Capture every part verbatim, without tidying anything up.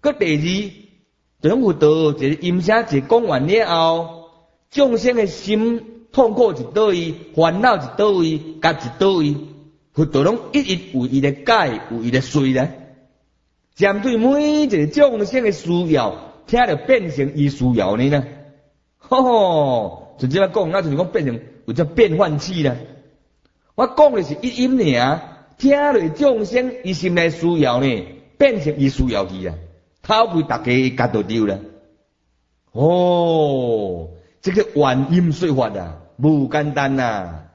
搁第二，就讲佛道一个音声一讲完了后，众生的心痛苦一倒位，烦恼一倒位，甲一倒位，佛道拢一一有伊的解，有伊的随咧。针对每一个众生的需要，听着变成伊需要呢呢。吼吼，就这样讲，那就是讲变成有只变换器啦。我讲的是一音尔，听落众生伊心内需要呢，变成伊需要去啦，头被大家夹到丢啦。哦，这个原音说法啊，不简单呐、啊。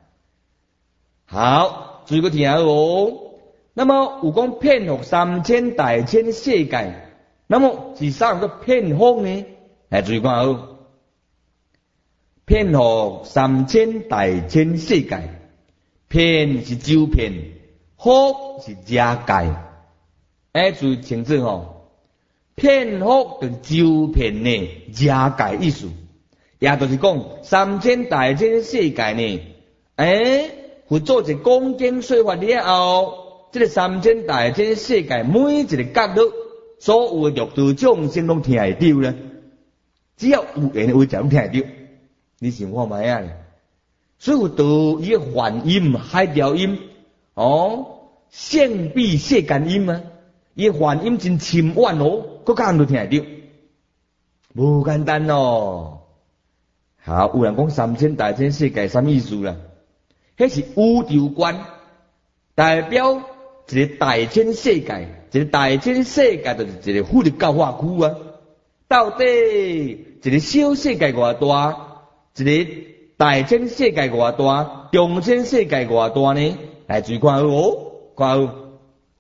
好，注意个听哦。那么有讲遍覆三千大千世界，那么是啥个遍覆呢？来注意看哦，遍覆三千大千世界，遍是周遍，覆是遮界。哎，注意清楚吼，遍覆就是周遍呢，遮界意思，也就是讲三千大千世界呢，哎，佛做一讲经说法了后。这个三千大千世界每一个角落，所有的六道众生拢听会到咧。只要有缘的位置拢听会到。你想看卖啊？所以有道伊个梵音、海潮音，哦，胜比世间音啊！伊个梵音真深远哦，各家人都听会到，无简单哦。好，有人讲三千大千世界什么意思啦？迄是宇宙观，代表。一个大千世界，一个大千世界就是一个佛的教化区啊。到底一个小世界偌大，一个大千世界偌大，中千世界偌大呢？来注意看哦，看哦，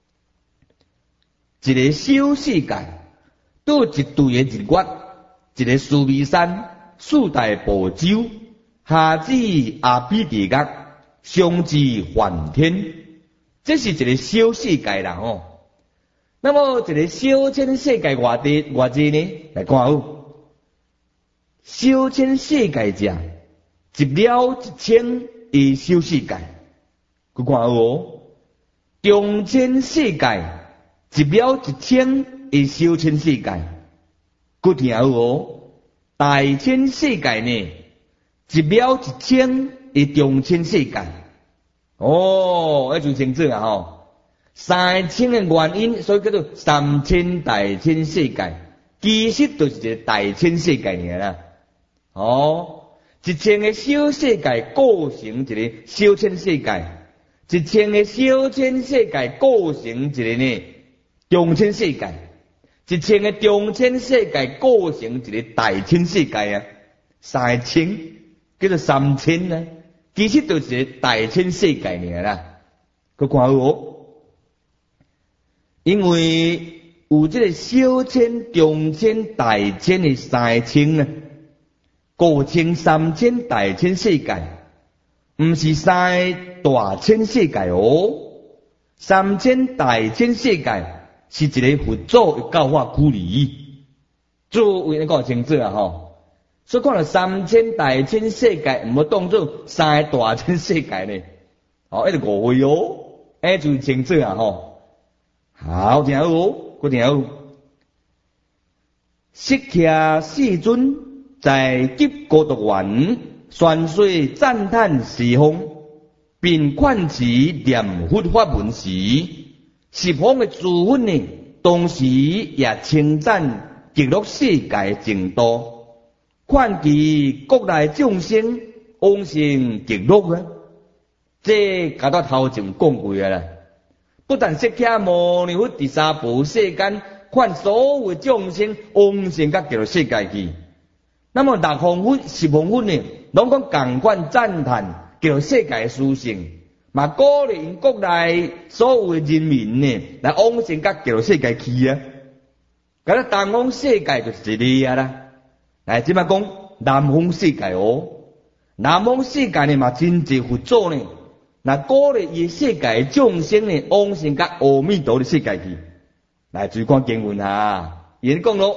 一个小世界，都一对的日月，一个须弥山，四大部洲，下至阿毗地狱，上至梵天。这是一个小世界啦吼，那么一个小千世界偌大偌济呢？来看哦，小千世界者，一了一千的小世界，佮看哦，中千世界，一了一千的小千世界，佮听哦，大千世界呢，一了一千的中千世界。哦，那就清楚啊吼，三千的原因，所以叫做三千大千世界，其实就是一个大千世界尔啦。哦，一千个小世界构成一个小千世界，一千个小千世界构成一个呢中千世界，一千个中千世界构成一个大千世界啊，三千叫做三千啊。其实就是一个大千世界尔啦，佮看哦，因为有这个小千、中千、大千的三千啊，构成三千大千世界，唔是三大千世界哦。三千大千世界是一个佛祖的教化区里，作为你讲清楚啊吼。所以看到三千大千世界，唔好当做三大千世界呢。哦，一直误会哦，哎，注意清楚啊吼。好，听好哦，佮听好。释迦世尊在极孤独园宣说赞叹十方，并劝持念佛法门时，十方的诸佛呢，同时也称赞极乐世界净土。劝其国内众生往生极乐啊！这甲到头前讲过啊啦。不但释迦牟尼佛第三部世间，劝所有众生往生到极乐世界去。那么六方佛、十方佛呢，拢讲共款赞叹极乐世界的殊胜，嘛鼓励因国内所有的人民呢，来往生到极乐世界去啊！甲咱东方世界就是一个啊啦。来，即摆讲南方世界哦，南方世界呢嘛真济佛祖呢，那鼓励伊世界众生呢往生到阿弥陀的世界去。来，注意看经文哈，伊讲咯，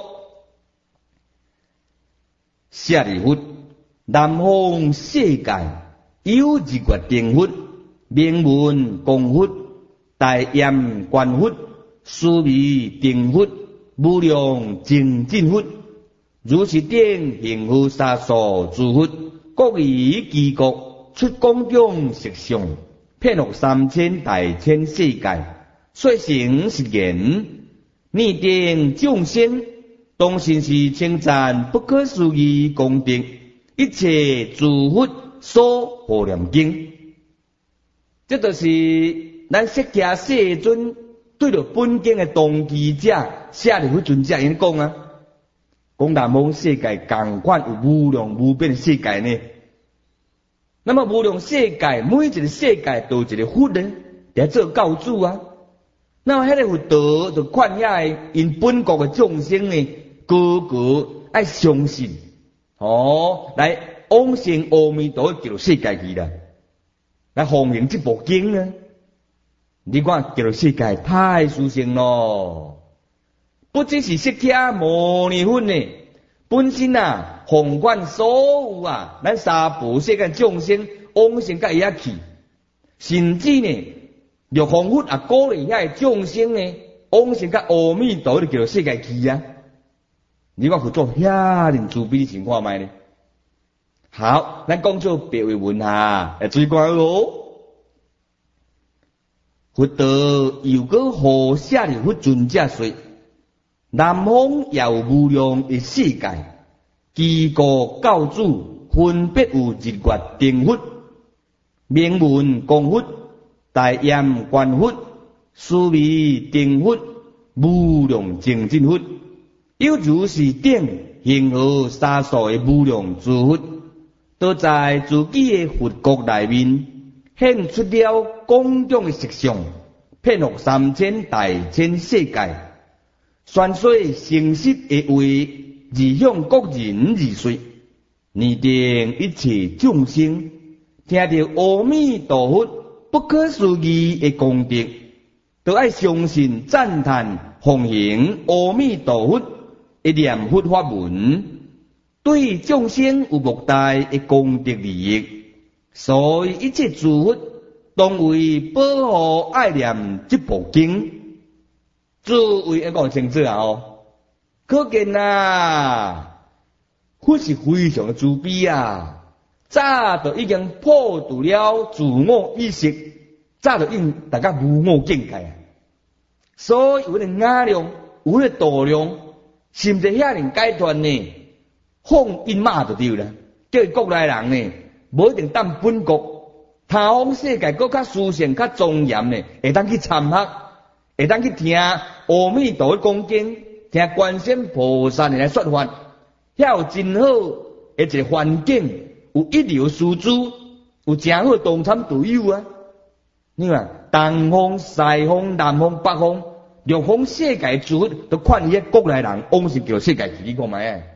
舍利弗，南方世界有日月定佛、名闻光佛、大焰观佛、须弥定佛、 无量精进佛，如是等幸福沙数诸佛，各于其国出广种实相，遍覆三千大千世界，说成实言，念定众生，当心是称赞不可思议功德，一切诸佛所护念经。这就是咱释迦世尊对着本经的当机者、舍利弗尊者因讲啊，讲南方世界同款有无量无边的世界呢。那么无量世界，每一个世界都有一个佛呢，来做教主啊。那么迄个佛道就劝遐因本国的众生呢，个个爱相信哦，来往生阿弥陀极乐世界去啦，来奉行这部经啊。你看极乐世界太殊胜咯，不只是释迦牟尼佛呢，本身啊，宏观所有啊，咱三部世界众生往生到伊遐去，甚至呢，六方佛也鼓励遐个众生呢，往生到阿弥陀的极乐世界去啊。你看佛做遐尼慈悲的情况卖呢？好，咱讲做别位文下，来注意看咯。佛道又个何舍利弗尊者说：南方也有无量的世界，其国教主分别有日月定佛、名闻光佛、大焰观佛、殊微定佛、无量精进佛，又如是等幸福沙数的无量诸佛，都在自己的佛国内面显出了广种的实相，遍覆三千大千世界，宣说诚实的话，而向各人而说，念定一切众生，听到阿弥陀佛不可思议的功德，都爱相信赞叹奉行阿弥陀佛的念佛法门，对众生有莫大的功德利益，所以一切诸佛当为保护爱念这部经，诸位一讲清楚啊哦，可见啊，佛是非常的慈悲啊，早就已经破除了自我意识，早就已经大家无我境界啊，所以有个雅量，有个度量，甚至遐尼解脱呢，放因马就对啦，叫国内人呢，无一定当本国。他方世界搁较殊胜、较庄严呢，会当去参学，会当去听阿弥陀讲经，听观世音菩萨来说法，遐有真好的一个环境，有一流师资，有真好同参队友啊！你看，东方、西方、南方、北方，六方世界诸佛都劝伊个国内人往生叫世界去，你看卖啊！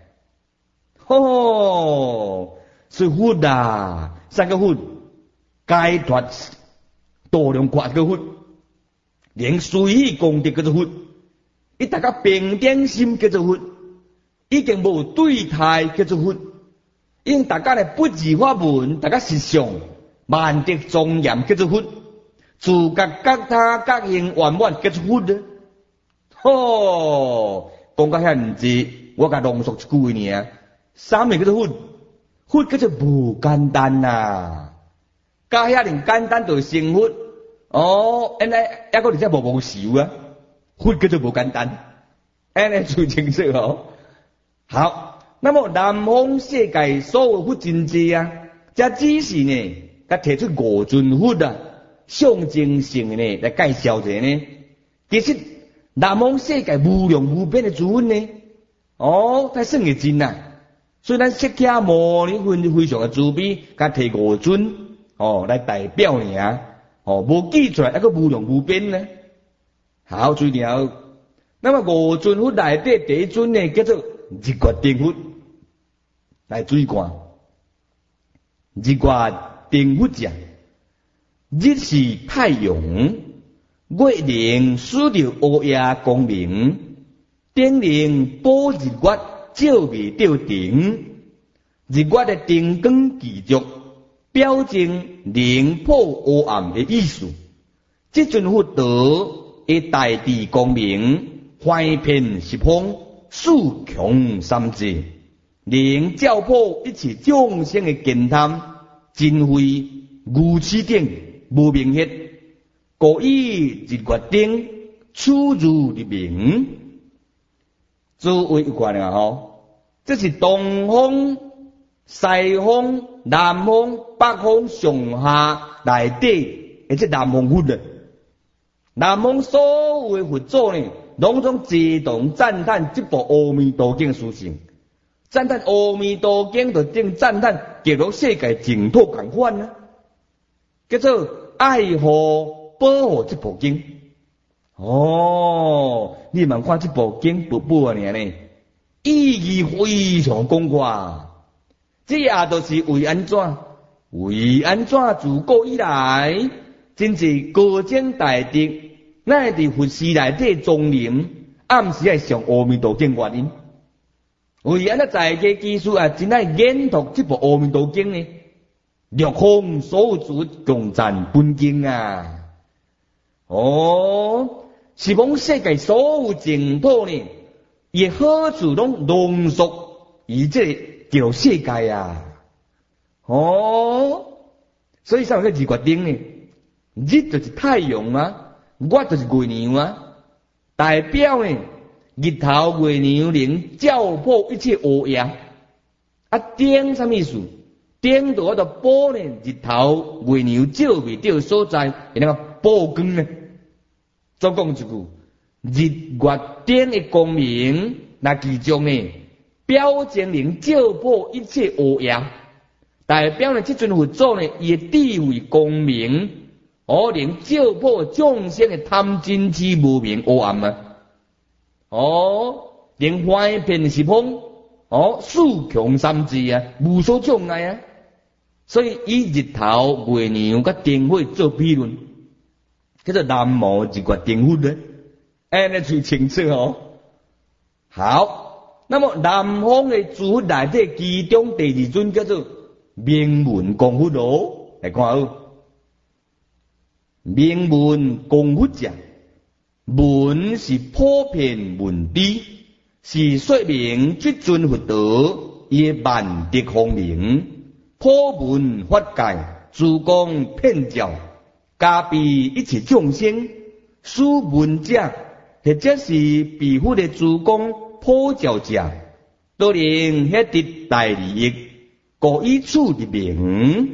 吼，是佛啊，三个佛。解脱度量宽个佛，连随意功德叫做佛，伊大家平等心叫做佛，已经无对待叫做佛，因大家咧不二法门，大家实相万德庄严叫做佛，自觉觉他觉行圆满叫做佛咧。吼，讲到遐唔济，我甲浓缩一句尔，三名叫做佛，佛叫做无简单呐。加遐尼简单就成佛，哦，安尼抑个而且无无受啊，佛叫做无简单，安尼最清楚哦。好，那么南方世界所有佛真济啊，这只是呢，甲提出五尊佛啊，象征性呢来介绍者呢。其实南方世界无量无边的诸佛呢，哦，才算个真啊。所以咱释迦牟尼佛非常的慈悲，甲提五尊。哦，来代表尔，哦，无记出来，一个无量无边呢。好，最了。那么五尊佛内底第一尊呢，叫做日月定佛。来注意看，日月定佛者，日是太阳，月亮使着乌鸦光明，灯灵保日月照未到顶，日月的灯光持续。表证灵破黑暗的意思，这尊佛道的大地光明， 怀遍十方，数穷三界，能照破一切众生的见贪、真非、愚痴等无明黑，故以日月灯处如日明。诸位有看了吼，这是东方、西方、南方、北方上下内底，而且南方佛的，南方所有的佛祖呢，拢总自动赞叹这部《阿弥陀经》的书性，赞叹《阿弥陀经》就正赞叹极乐世界净土共款啊，叫做爱护保护这部经。哦，你们看这部经不不啊呢？意义非常广阔，这也都是为安怎？为安怎自古以来，真是高僧大德，乃伫佛寺内底庄严，暗时爱上阿弥陀经原因。为安怎在家技术啊，真爱研读这部阿弥陀经呢？六方所有诸共赞本经啊！哦。十方世界所有净土呢，伊好处拢浓缩于这极乐世界啊！哦，所以上个日月灯呢，日就是太阳啊，月就是月亮啊，代表呢日头月亮能照破一切黑夜。啊，灯什么意思？灯就我着补呢日头月亮照未到所在，那个补光呢？总讲一句，日月灯的光明，那其中呢，表证能照破一切黑夜，代表呢，这尊佛祖呢，伊的智慧光明，哦，能照破众生的贪嗔痴无明黑暗啊，哦，能怀遍十方，哦，四穷三界啊，无所障碍啊，所以以日头、月亮甲灯火做比论。叫做南无日月灯佛呢，哎，那最清楚哦。好，那么南方的诸佛内底，其中第二尊叫做名闻供佛哦，来看好。名闻供佛者，闻是普遍闻知，是说明这尊佛道伊万德光明，普闻法界，诸公遍照。加庇一切众生，使闻者或者是庇护的诸公普照者，都能获得大利益，故以此的名。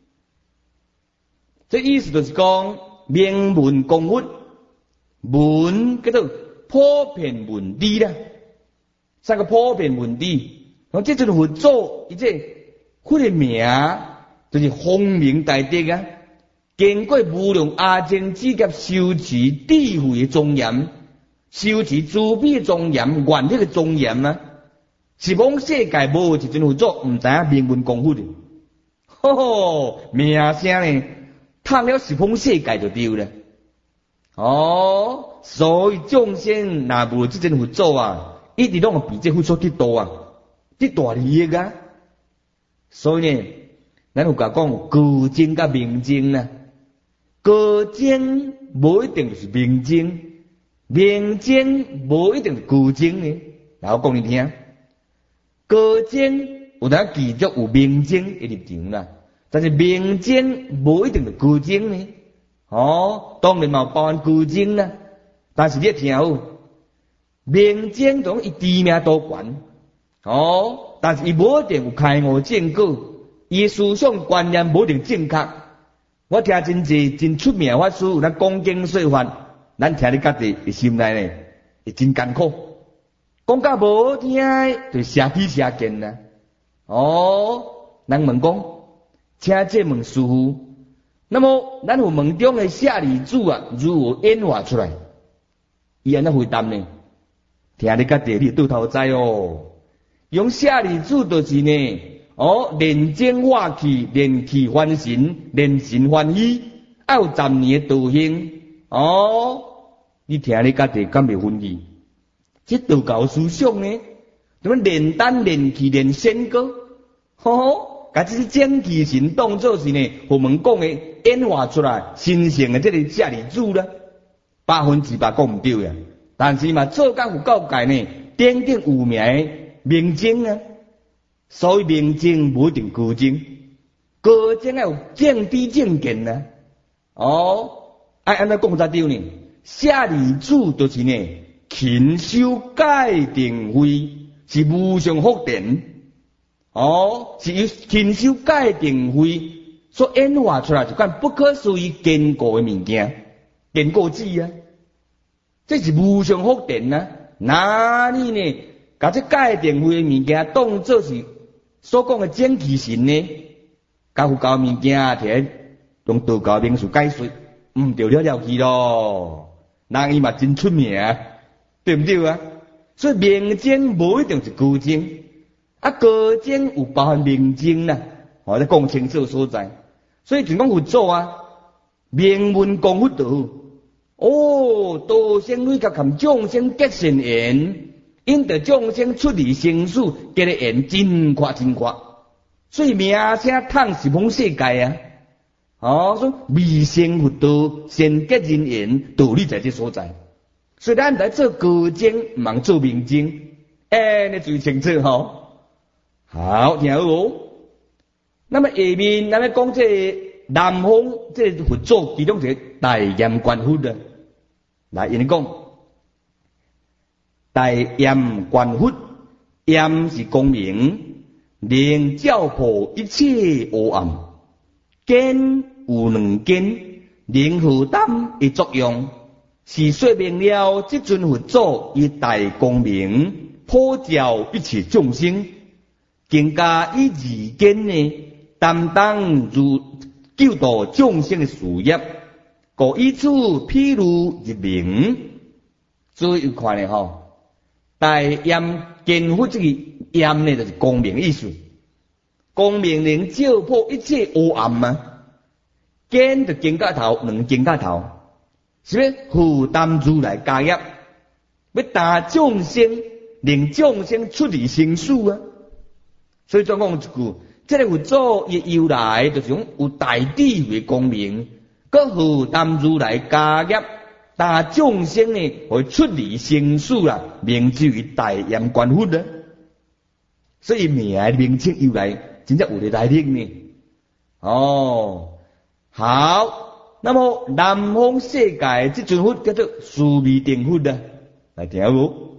这意思就是讲，名闻供佛，闻叫做普遍闻知啦。三个普遍闻知，然后这就是佛祖，伊这佛的名就是光明大德啊。经过无量阿僧祇劫修持智慧的庄严，修持慈悲的庄严，愿力的庄严啊！十方世界无一尊佛祖，唔知影名闻供佛的，吼吼，名声呢，叹了十方世界就对了。哦，所以众生若无这尊佛祖啊，一直拢比这佛祖得多啊，得大利益啊！所以呢，咱有甲讲高僧甲明僧啊。高僧无一定就是明僧，明僧无一定是高僧呢。来，我讲你听，高僧有当继续有明僧的立场啦，但是明僧无一定是高僧呢。哦，当然嘛包含高僧啦，但是你听好，明僧种伊知名多悬，哦，但是伊无一定有开悟正果，伊思想观念无一定正确。我听真济真出名法师，有咱讲经说法，咱听你家己的心内呢，会真艰苦。讲甲无好听，就邪起邪见啦。哦，人问讲，请这问师父，那么咱有门中的舍利子啊，如何演化出来？伊安怎回答呢？听你家己你倒头知哦。用舍利子就是呢。哦，练精化气，练气翻神，练神翻喜，要有十年的道行。哦，你听你家己敢袂分离？这道教思想呢，怎么练丹、练气、练仙歌？吼吼，甲这些精气神当作是呢，我们讲的演化出来新型的这个舍利子啦，百分之百讲唔对呀。 但是嘛，做甲佛教界呢，顶顶有名的明经啊，所以明经无一定高经，高经要有正知正见啊。哦，爱安怎讲才对呢？舍利子就是呢，勤修戒定慧，是无上福田。哦，是由勤修戒定慧所演化出来一款不可思议坚固的物件，坚固子啊，这是无上福田啊！哪里呢？把这戒定慧的物件当作是所讲的正气神呢？甲佛教物件摕来用道教名词解说，毋对了了去咯。人伊嘛真出名，对毋对啊？所以明经无一定是高经。啊，高经有包含明经啦，我咧讲清楚所在。所以就讲佛祖啊，明文讲佛道，哦，道生类甲含众生结善缘，因得众生出离生死，结个缘真快真快。所以名声通十方世界啊，哦，说未成佛道，先结人缘，道理在这所在。所以咱来做高经，毋通做明经，哎，你注意清楚吼。好，听好哦。那么下面咱们讲这南方这佛祖其中一个大严观佛的，来，因讲大严观佛，严是光明，能照破一切黑暗，见有两见，能负担的作用，是说明了这尊佛祖以大光明普照一切众生。更加以二见呢，担当如救度众生的事业，故以此披露一明。注意看咧吼，大严见佛这个严呢，就是光明意思。光明能照破一切黑暗嘛？见就见甲头，两见甲头，是要负担如来家业，要打众生，令众生出离生死啊！所以总讲一句，这个佛祖伊由来就是讲有大智慧光明，搁负担如来家业，打众生呢会出离生死啦，名之为大严观佛啊。所以名名称由来真正有咧来历呢。哦，好，那么南方世界这尊佛叫做须弥定佛啊，来听无？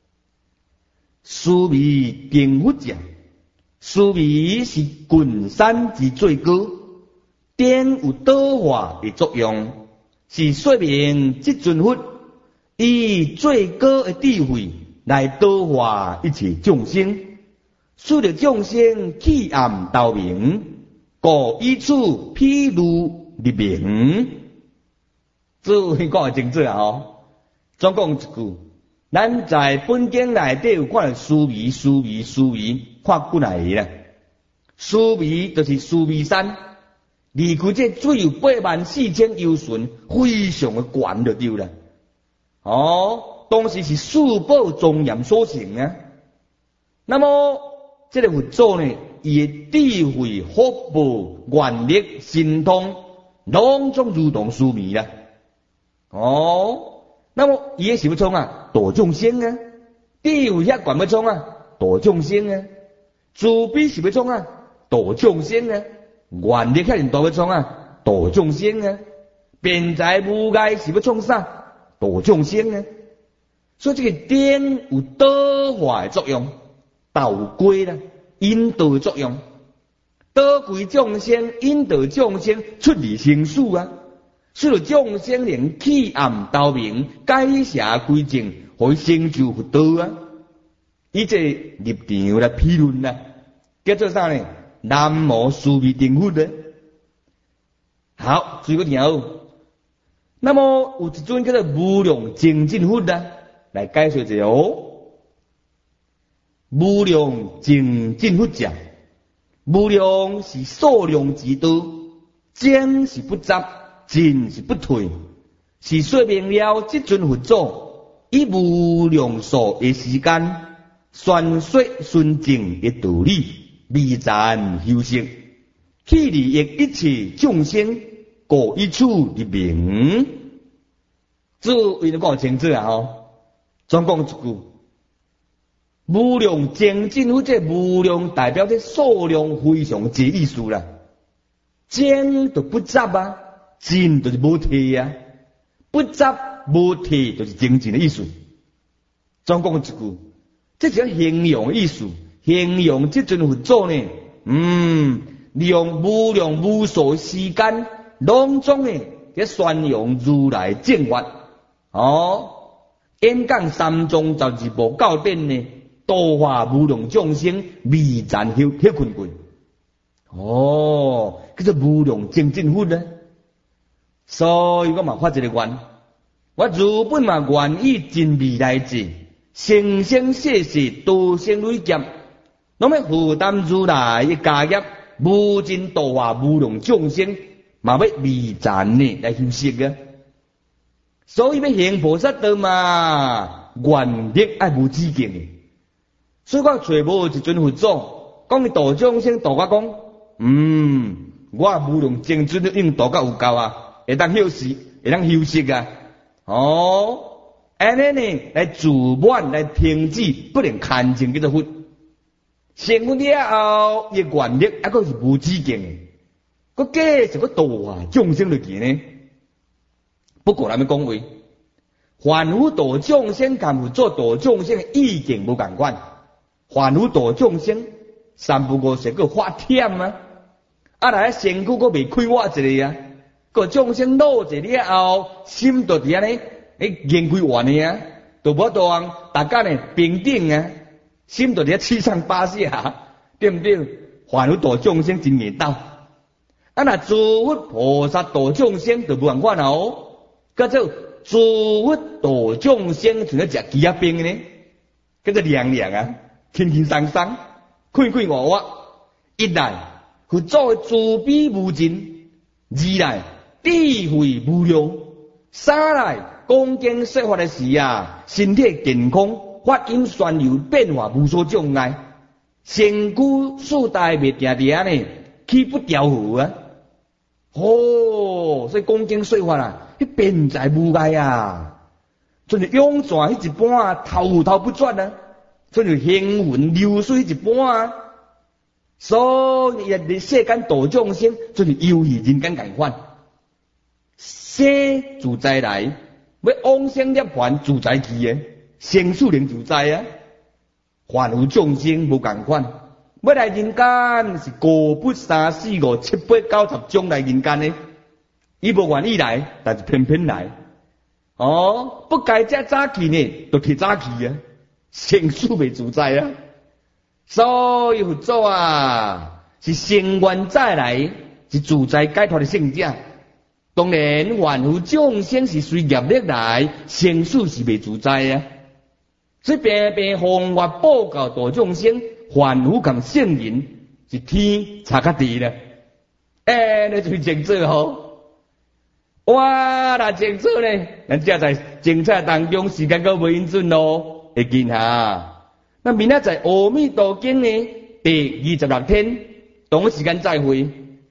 须弥定佛者。须弥是群山之最高，顶有导化的作用，是说明这尊佛以最高的智慧来导化一切众生，使得众生弃暗投明，故以此披露立明。注意讲清楚啊！吼，总讲一句，咱在本经内底有看到须弥、须弥、须弥。看过来啦，须弥就是须弥山，离开这水有八万四千由旬，非常的悬就对啦。哦，当时是四宝庄严所成啊。那么这个佛祖呢，伊的智慧、福报、愿力、神通，拢总如同须弥啦。哦，那么伊的是要创啊，度众生啊，智慧遐悬要创啊，度众生啊。慈悲是要创啊，度众生啊；愿力遐人大要创啊，度众生啊；辩才无碍是要创啥？度众生啊。所以这个点有导化的作用，导归啦，引导的作用，导归众生，引导众生出离生死啊，使得众生能弃暗投明，改邪归正，可以成就佛道啊。以这立场来批论啦，叫做啥呢？南无须弥定佛的。好，注意个听好。那么有一尊叫做无量精进佛啊，来解说一下哦。无量精进佛者，无量是数量之多，精是不杂，进是不退，是说明了这尊佛祖以无量数的时间。宣说纯正的道理，微赞修行，去利益一切众生，故以此立名。这为了讲清楚啊！吼， 总讲一句，无量精进佛，这无量代表这数量非常之意思啦。精就不杂啊，进就是无体啊，不杂无体就是精进的意思。总讲一句，这是形容的意思，形容这尊佛祖呢，嗯，利用无量无数时间，隆重的去宣扬如来正法。哦，演讲三藏十二部教典呢，度化无量众生，未暂休休困困。哦，叫做无量精进佛呢。所以我嘛发一个愿，我如本嘛愿意尽未来志，生生世世多生累劫，拢要负担如来的家业，无尽度化无量众生，嘛要未暂呢来休息啊。所以要行菩萨道嘛，愿力爱无止境的。所以我找无一尊佛祖，讲伊度众生度我讲，嗯，我无量精进都已经度到有够啊，会当休息，会当休息啊。哦，安尼呢来自满来停止，不能看清叫做佛。成佛了后，伊愿力还佫是无止境的，佫继续佫度化众生落去呢。不过咱们讲话，凡夫度众生，干佛做度众生的意境无共款。凡夫度众生，三不五时佫发忝啊！啊来身躯佫未开挖一个啊，佫众生老者了后，心就伫安尼，诶，研开完的啊，都无多人，大家呢平等啊，心就伫七上八下，对不对？凡夫度众生真硬斗，啊那诸佛菩萨度众生就无共款哦。叫做诸佛度众生，像咧食鸡仔饼呢，叫做凉凉啊，轻轻松松，快快活活。一来佛祖的慈悲无尽，二来智慧无量，三来恭敬说法的时啊，身体健康，发音宣流变化无所障碍，身躯四大未定定呢，起不调和啊。哦，所以恭敬说法啊，迄变在无碍啊，就像涌泉迄一般啊，滔滔不绝啊，就像行云流水一般啊。所以你世间度众生，就像游戏人间共款，生自在来，要往生涅槃自在去诶，生死能自在啊。凡夫众生无共款。要来人间是过不三四五七八九十种来人间呢，伊无愿意来，但是偏偏来。哦，不该遮早去呢，就提早去啊，生死未自在啊。所以佛祖啊，是成愿再来，是自在解脱的圣者。当然，凡夫众生是随业力来，生死是未自在啊。所以平平弘法报告度众生。凡夫共圣人是天差较地啦，哎，你就是正做好。哇，那正做呢？咱只在精彩当中，时间够无允准咯，会见哈。那明仔载《阿弥陀经》呢，第二十六天，同一时间再会。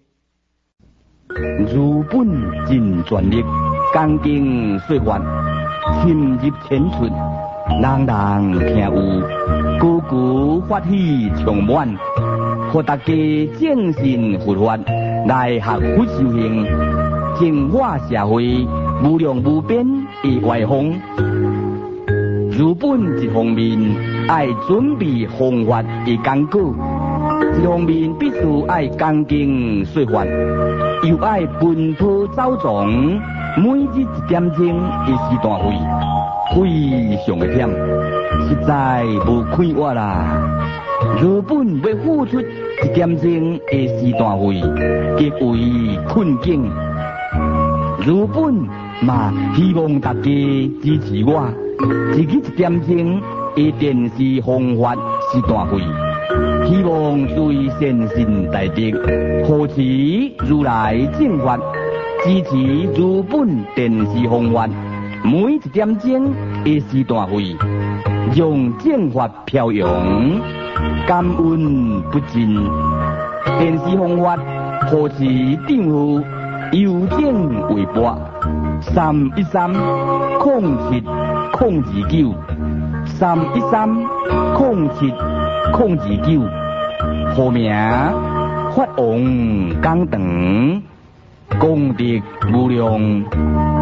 如本尽全力，恭敬说法，深入浅出。人人听有，句句法喜充满，互大家正信佛法来学佛修行，净化社会，无量无边的外风。如本一方面爱准备弘法的功果，一方面必须爱恭敬说法，又爱奔波走藏，每日一点钟的时段会。非常的忝，实在无快活啦。如本要付出一点钟的时段费，极为困境。如本嘛希望大家支持我，自己一点钟的电视弘法时段费，希望对善信大德扶持如来正法，支持如本电视弘法。每一点钟的时段费，让正法飘扬，感恩不尽。电视弘法，护持政府邮政微博三一三空七空。 空二九三一三空七空二九，户名法王讲堂，功德无量。